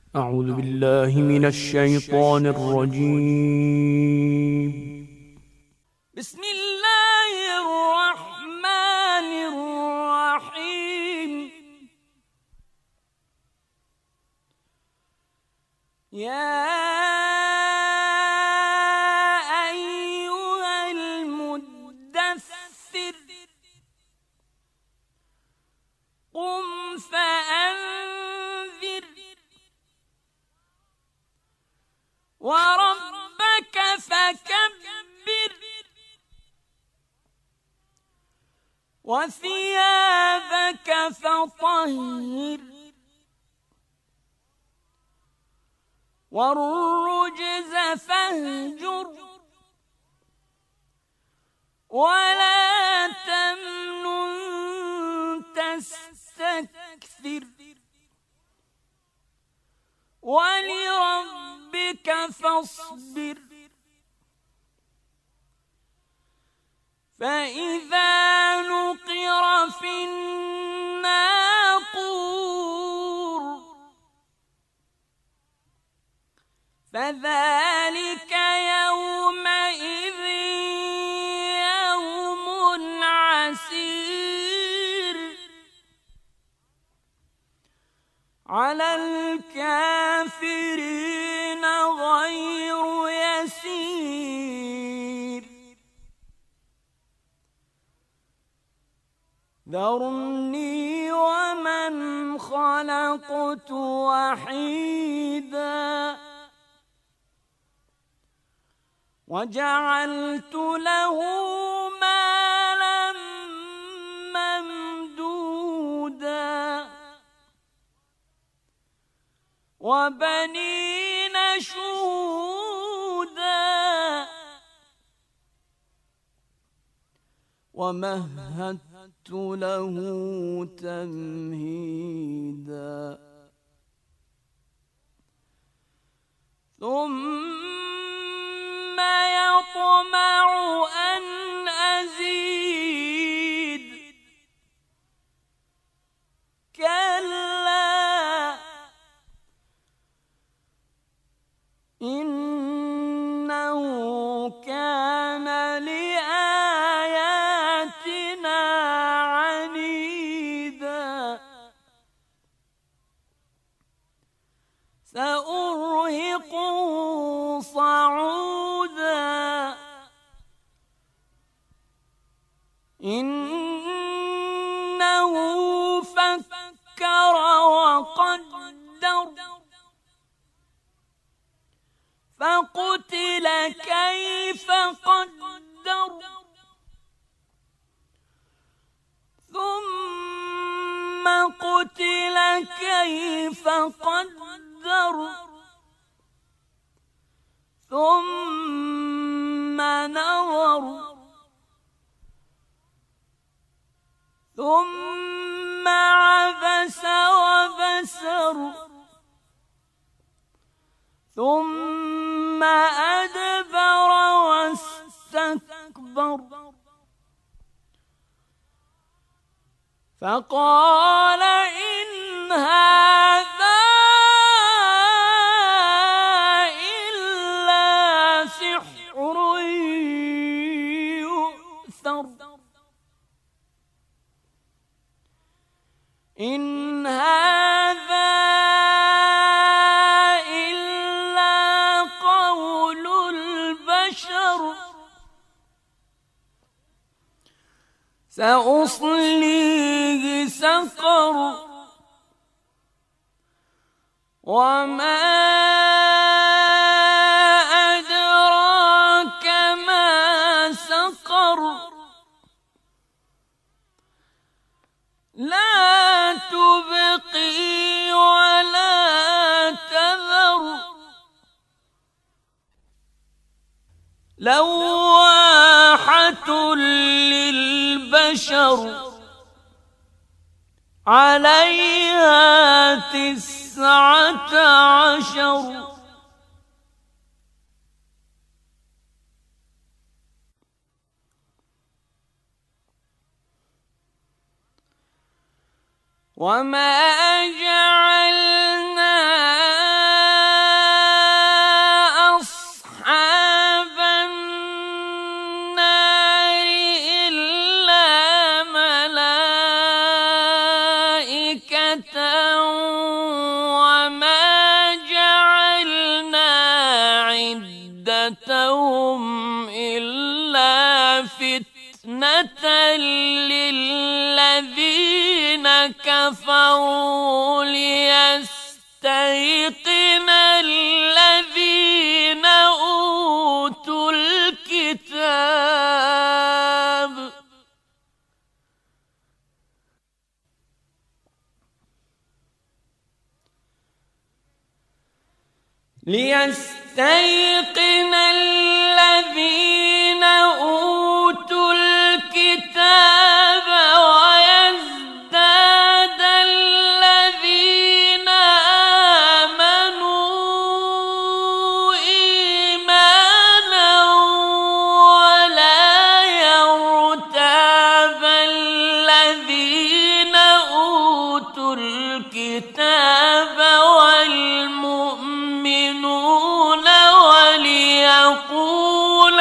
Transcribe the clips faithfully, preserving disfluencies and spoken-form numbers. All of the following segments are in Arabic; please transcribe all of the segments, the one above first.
أعوذ بالله من الشيطان الرجيم. بسم الله الرحمن الرحيم. يا أيها المدثر قم فأنذر وربك فكبر وثيابك فطهر والرجز فاهجر ولا تمنن تستكثر ولربك فاصبر فإذا نقر في الناقور فذلك يومئذ يوم عسير على الكافرين غير يسير ذرني ومن خلقت وحيدا وجعلت له مالا ممدودا وبنين شهودا ومهدت له تمهيدا ثم يطمع أن أزيد كلا إنه كان لآياتنا عنيدا سأرهقه صعودا إنه فكر وقدر فقتل كيف قدر ثم قتل كيف قدر ثم نظر ثم عبس وبسر ثم أدبر واستكبر فقال إن هذا إلا سحر يؤثر إن هذا إلا قول البشر سأصليه سقر وما أدراك ما سقر لا تبقي ولا تذر لواحة للبشر عليها تسعة عشر وما جعلنا للذين كفروا ليستيقن الذين أوتوا الكتاب ليستيقن الذين أوتوا الكتاب ويزداد الذين آمنوا إيمانا ولا يرتاب الذين أوتوا الكتاب والمؤمنون وليقول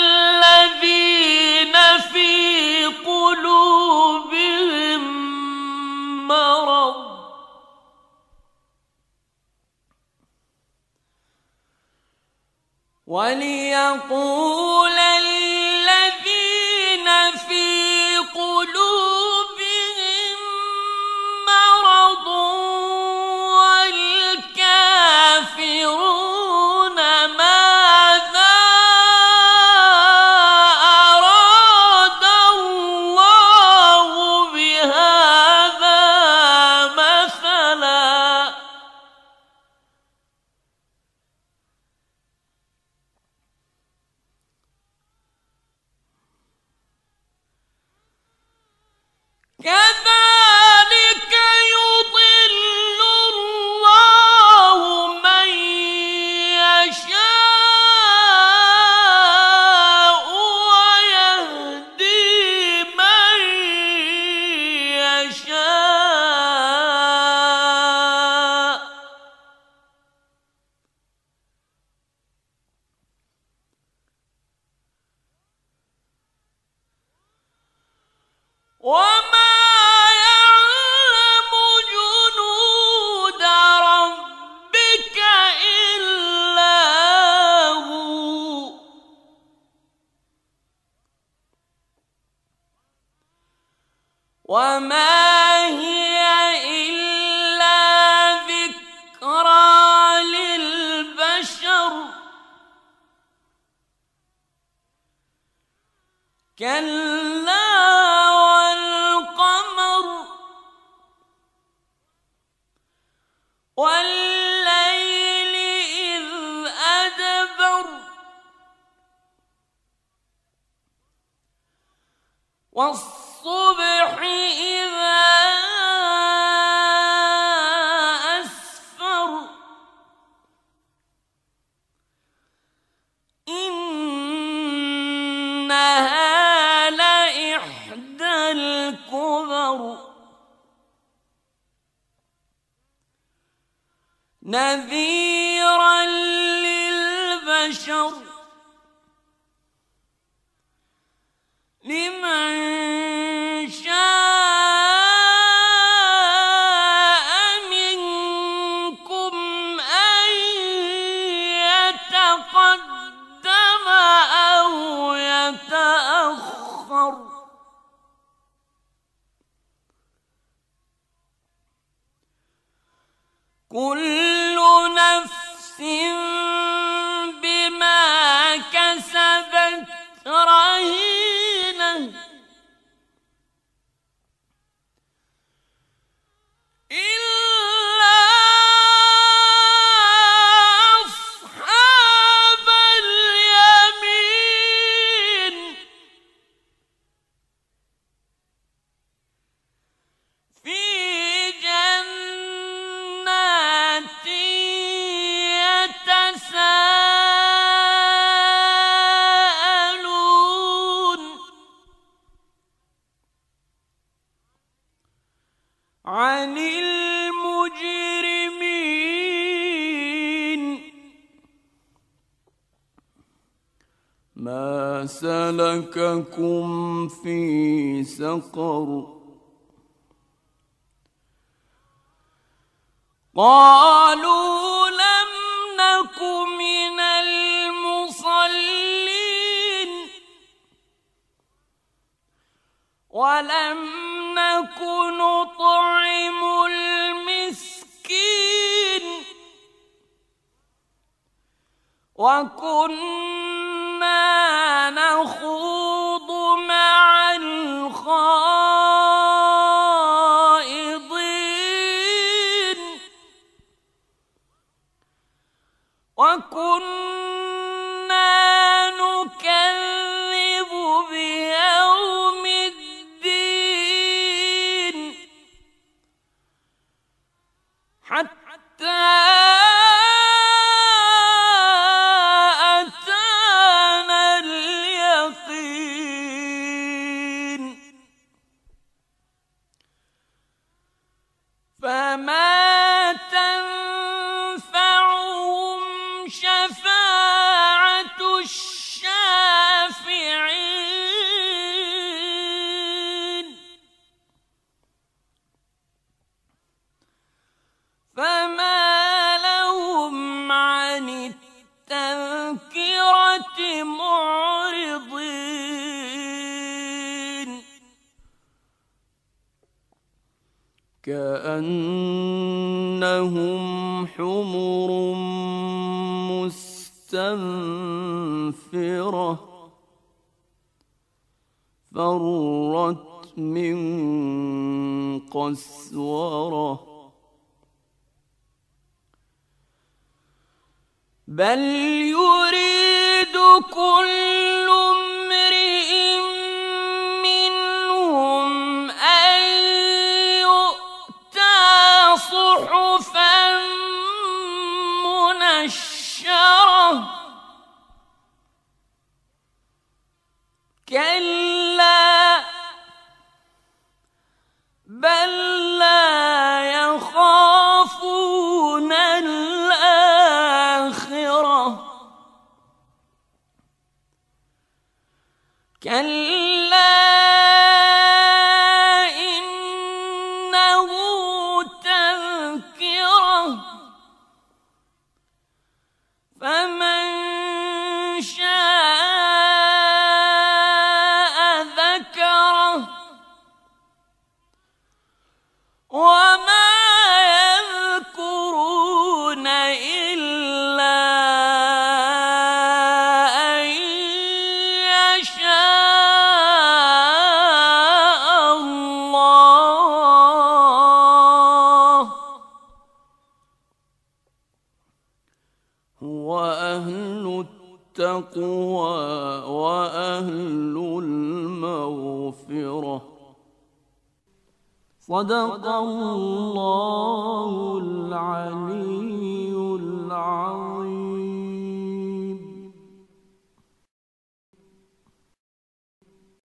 الذين في قلوبهم مرض وليقول الذين في قلوبهم مرض والكافرون ماذا أراد الله بهذا مثلا كذلك يضل الله من يشاء ويهدي من يشاء وما يعلم جنود ربك إلا هو وما هي إلا ذكرى للبشر كلا والقمر والليل إذ أدبر والصبح إذا أسفر إنها لإحدى الكبر نذيرا للبشر لمن شاء منكم أن يتقدم أو يتأخر كل نفس بما كسبت رهينة إلا أصحاب اليمين في جنات يتساءلون عن المجرمين ما سلككم في سقر قالوا لم نك من المصلين ولم نك نطعم المسكين وكنا نخوض مع الخائضين وكنا نكذب بيوم الدين حتى أتانا اليقين فما تنفعهم شفاعة الشافعين فما لهم عن التذكرة معرضين كأنهم حمر مستنفرة فرت من قسورة بل يريد كل امرئ منهم أن يؤتى صحفا منشرة كلا بل لا يخافون الآخرة كلا إنه تذكرة فمن شاء ذكره وما يذكرون إلا أن يشاء الله هو أهل التقوى وأهل المغفرة صدق الله